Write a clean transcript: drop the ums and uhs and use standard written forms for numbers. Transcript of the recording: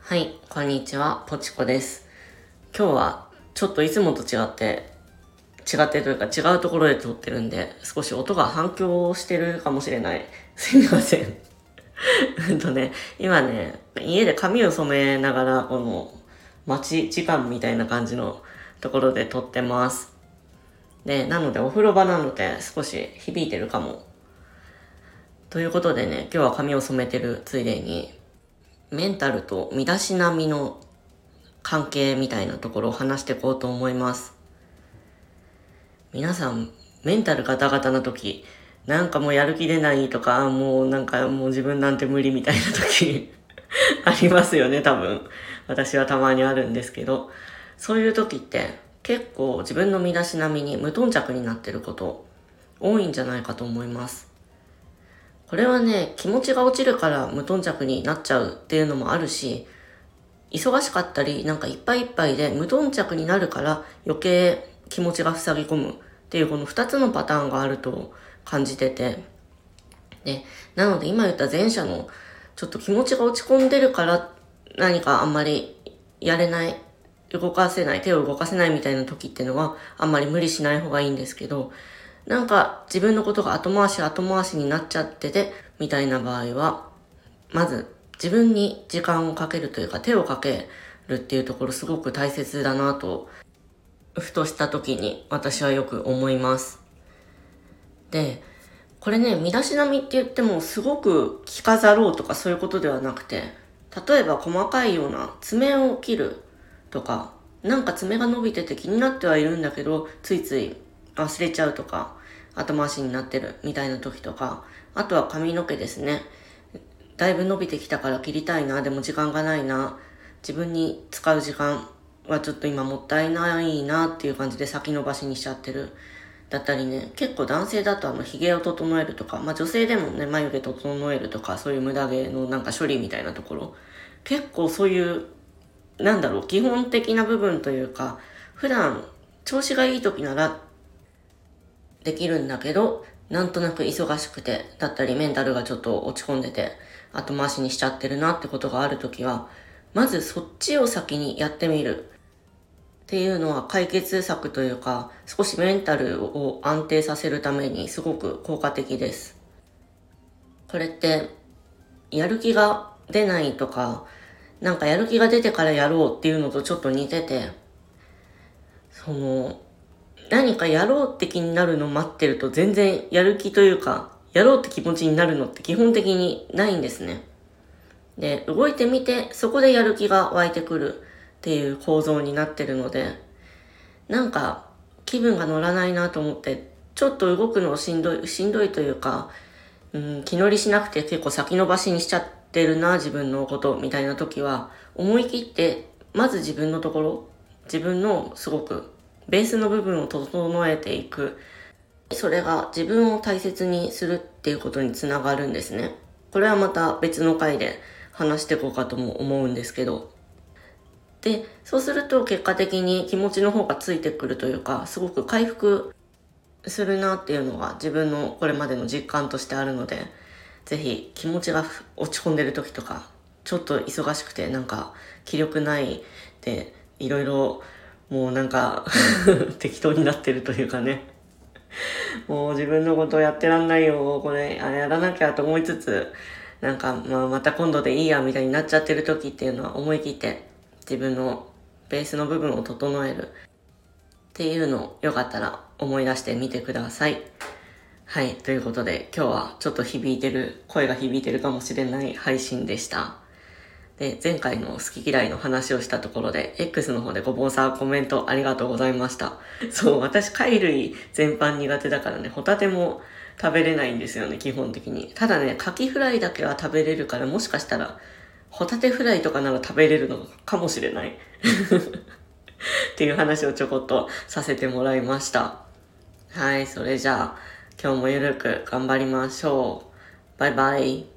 はい、こんにちは、ポチコです。今日はちょっといつもと違ってというか違うところで撮ってるんで、少し音が反響してるかもしれない。すみません。今ね、家で髪を染めながら、この待ち時間みたいな感じのところで撮ってます。で、なのでお風呂場なので少し響いてるかも。ということでね、今日は髪を染めてるついでに、メンタルと身だしなみの関係みたいなところを話していこうと思います。皆さん、メンタルガタガタな時、なんかもうやる気出ないとか、もう自分なんて無理みたいな時ありますよね、多分。私はたまにあるんですけど、そういう時って結構自分の身だしなみに無頓着になってること多いんじゃないかと思います。これはね、気持ちが落ちるから無頓着になっちゃうっていうのもあるし、忙しかったり、なんかいっぱいいっぱいで無頓着になるから余計気持ちが塞ぎ込むっていうこの二つのパターンがあると感じてて。で、なので今言った前者のちょっと気持ちが落ち込んでるから何かあんまりやれない、動かせない、手を動かせないみたいな時っていうのはあんまり無理しない方がいいんですけど、なんか自分のことが後回しになっちゃっててみたいな場合は、まず自分に時間をかけるというか手をかけるっていうところすごく大切だなと、ふとした時に私はよく思います。で、これね、身だしなみって言ってもすごく着飾ろうとかそういうことではなくて、例えば細かいような爪を切るとか、なんか爪が伸びてて気になってはいるんだけど、ついつい忘れちゃうとか、後回しになってるみたいな時とか、あとは髪の毛ですね。だいぶ伸びてきたから切りたいな、でも時間がないな、自分に使う時間はちょっと今もったいないなっていう感じで先延ばしにしちゃってる。だったりね、結構男性だと髭を整えるとか、女性でもね、眉毛整えるとか、そういう無駄毛のなんか処理みたいなところ、結構そういう、基本的な部分というか、普段調子がいい時ならできるんだけど、なんとなく忙しくて、だったりメンタルがちょっと落ち込んでて、後回しにしちゃってるなってことがあるときは、まずそっちを先にやってみるっていうのは解決策というか、少しメンタルを安定させるためにすごく効果的です。これって、やる気が出ないとか、なんかやる気が出てからやろうっていうのとちょっと似てて、その、何かやろうって気になるのを待ってると全然やる気というか、やろうって気持ちになるのって基本的にないんですね。で、動いてみて、そこでやる気が湧いてくるっていう構造になってるので、なんか気分が乗らないなと思って、ちょっと動くのしんどいというか、気乗りしなくて結構先延ばしにしちゃってるな、自分のことみたいな時は、思い切って、まず自分のところ、自分のすごくベースの部分を整えていく。それが自分を大切にするっていうことにつながるんですね。これはまた別の回で話していこうかとも思うんですけど。で、そうすると結果的に気持ちの方がついてくるというか、すごく回復するなっていうのが自分のこれまでの実感としてあるので、ぜひ気持ちが落ち込んでる時とか、ちょっと忙しくてなんか気力ないで、いろいろもうなんか適当になってるというかね。もう自分のことやってらんないよ、これ、あれやらなきゃと思いつつ、また今度でいいやみたいになっちゃってる時っていうのは思い切って自分のベースの部分を整えるっていうのをよかったら思い出してみてください。はい、ということで今日はちょっと声が響いてるかもしれない配信でした。で、前回の好き嫌いの話をしたところで、X の方でごぼうさんコメントありがとうございました。そう、私貝類全般苦手だからね、ホタテも食べれないんですよね、基本的に。ただね、カキフライだけは食べれるから、もしかしたら、ホタテフライとかなら食べれるのかもしれない。っていう話をちょこっとさせてもらいました。はい、それじゃあ、今日もゆるく頑張りましょう。バイバイ。